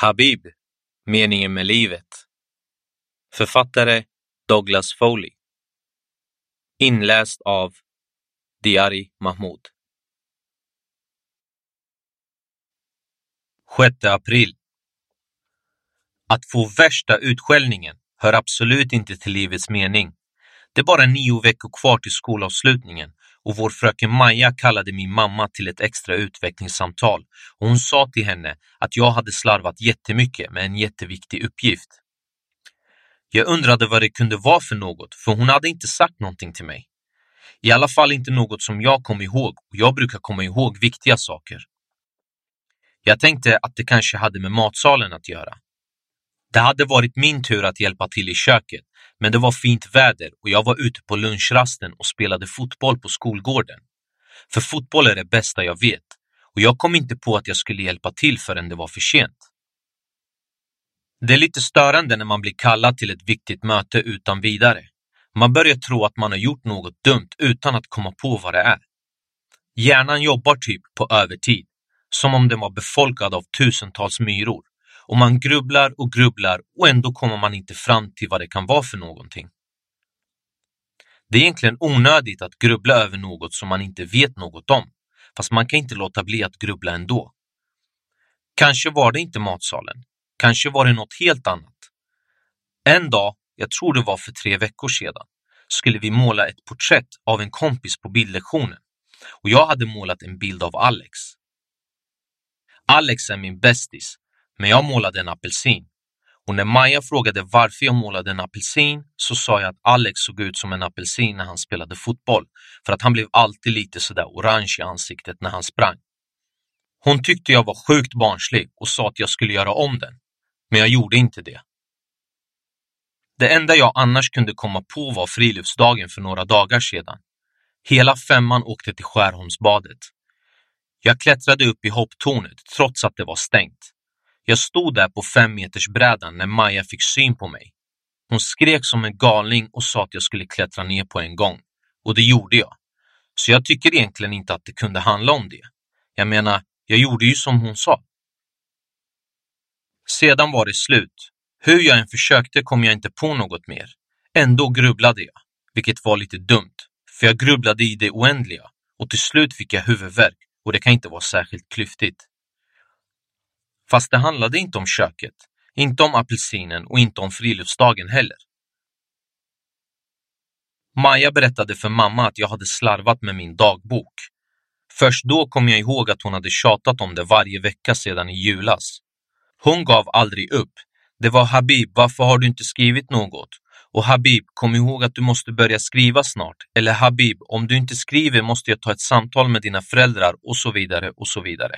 Habib, meningen med livet. Författare Douglas Foley. Inläst av Diari Mahmoud. 6 april. Att få värsta utskällningen hör absolut inte till livets mening. Det är bara 9 veckor kvar till skolavslutningen och vår fröken Maja kallade min mamma till ett extra utvecklingssamtal och hon sa till henne att jag hade slarvat jättemycket med en jätteviktig uppgift. Jag undrade vad det kunde vara för något, för hon hade inte sagt någonting till mig. I alla fall inte något som jag kom ihåg, och jag brukar komma ihåg viktiga saker. Jag tänkte att det kanske hade med matsalen att göra. Det hade varit min tur att hjälpa till i köket, men det var fint väder och jag var ute på lunchrasten och spelade fotboll på skolgården. För fotboll är det bästa jag vet, och jag kom inte på att jag skulle hjälpa till förrän det var för sent. Det är lite störande när man blir kallad till ett viktigt möte utan vidare. Man börjar tro att man har gjort något dumt utan att komma på vad det är. Hjärnan jobbar typ på övertid, som om den var befolkad av tusentals myror. Och man grubblar och ändå kommer man inte fram till vad det kan vara för någonting. Det är egentligen onödigt att grubbla över något som man inte vet något om, fast man kan inte låta bli att grubbla ändå. Kanske var det inte matsalen. Kanske var det något helt annat. En dag, jag tror det var för 3 veckor sedan, skulle vi måla ett porträtt av en kompis på bildlektionen. Och jag hade målat en bild av Alex. Alex är min bästis, men jag målade en apelsin. Och när Maja frågade varför jag målade en apelsin så sa jag att Alex såg ut som en apelsin när han spelade fotboll. För att han blev alltid lite sådär orange i ansiktet när han sprang. Hon tyckte jag var sjukt barnslig och sa att jag skulle göra om den. Men jag gjorde inte det. Det enda jag annars kunde komma på var friluftsdagen för några dagar sedan. Hela 5:an åkte till Skärholmsbadet. Jag klättrade upp i hopptornet trots att det var stängt. Jag stod där på 5 meters brädan när Maja fick syn på mig. Hon skrek som en galning och sa att jag skulle klättra ner på en gång. Och det gjorde jag. Så jag tycker egentligen inte att det kunde handla om det. Jag menar, jag gjorde ju som hon sa. Sedan var det slut. Hur jag än försökte kom jag inte på något mer. Ändå grubblade jag, vilket var lite dumt. För jag grubblade i det oändliga. Och till slut fick jag huvudvärk. Och det kan inte vara särskilt klyftigt. Fast det handlade inte om köket, inte om apelsinen och inte om friluftsdagen heller. Maja berättade för mamma att jag hade slarvat med min dagbok. Först då kom jag ihåg att hon hade tjatat om det varje vecka sedan i julas. Hon gav aldrig upp. Det var Habib, varför har du inte skrivit något? Och Habib, kom ihåg att du måste börja skriva snart. Eller Habib, om du inte skriver måste jag ta ett samtal med dina föräldrar och så vidare och så vidare.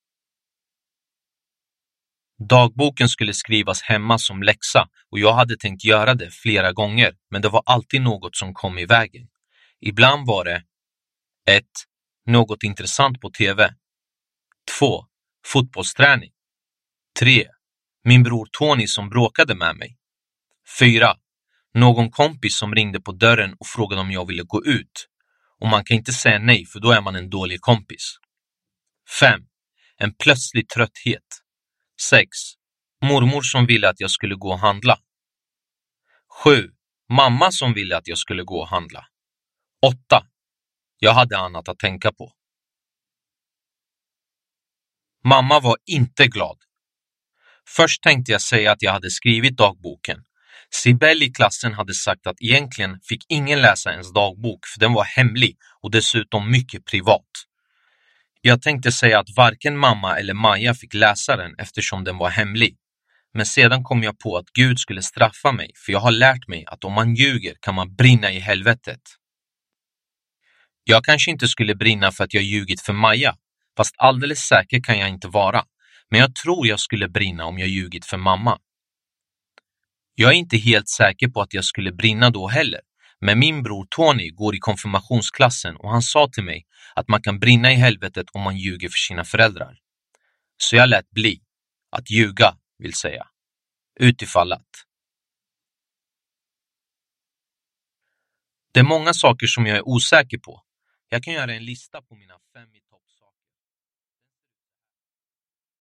Dagboken skulle skrivas hemma som läxa och jag hade tänkt göra det flera gånger, men det var alltid något som kom i vägen. Ibland var det 1. Något intressant på tv. 2. Fotbollsträning. 3. Min bror Tony som bråkade med mig. 4. Någon kompis som ringde på dörren och frågade om jag ville gå ut. Och man kan inte säga nej för då är man en dålig kompis. 5. En plötslig trötthet. 6. Mormor som ville att jag skulle gå och handla. 7. Mamma som ville att jag skulle gå och handla. 8. Jag hade annat att tänka på. Mamma var inte glad. Först tänkte jag säga att jag hade skrivit dagboken. Sibel i klassen hade sagt att egentligen fick ingen läsa ens dagbok för den var hemlig och dessutom mycket privat. Jag tänkte säga att varken mamma eller Maja fick läsa den eftersom den var hemlig. Men sedan kom jag på att Gud skulle straffa mig för jag har lärt mig att om man ljuger kan man brinna i helvetet. Jag kanske inte skulle brinna för att jag ljugit för Maja, fast alldeles säker kan jag inte vara. Men jag tror jag skulle brinna om jag ljugit för mamma. Jag är inte helt säker på att jag skulle brinna då heller. Men min bror Tony går i konfirmationsklassen och han sa till mig att man kan brinna i helvetet om man ljuger för sina föräldrar. Så jag lät bli. Att ljuga, vill säga. Utifall att. Det är många saker som jag är osäker på. Jag kan göra en lista på mina 5